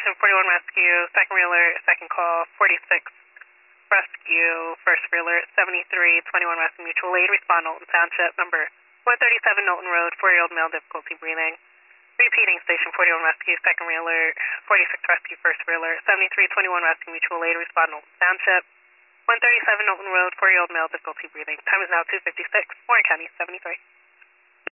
Station 41 Rescue, second reeler, second call, 46 Rescue, first reeler, 7321 Rescue Mutual Aid, respond Knowlton Township, number 137 Knowlton Road, 4-year-old male, difficulty breathing. Repeating, Station 41 Rescue, second reeler, 46 Rescue, first reeler, 7321 Rescue Mutual Aid, respond Knowlton Township, 137 Knowlton Road, 4-year-old male, difficulty breathing. Time is now 2:56, Warren County, 73.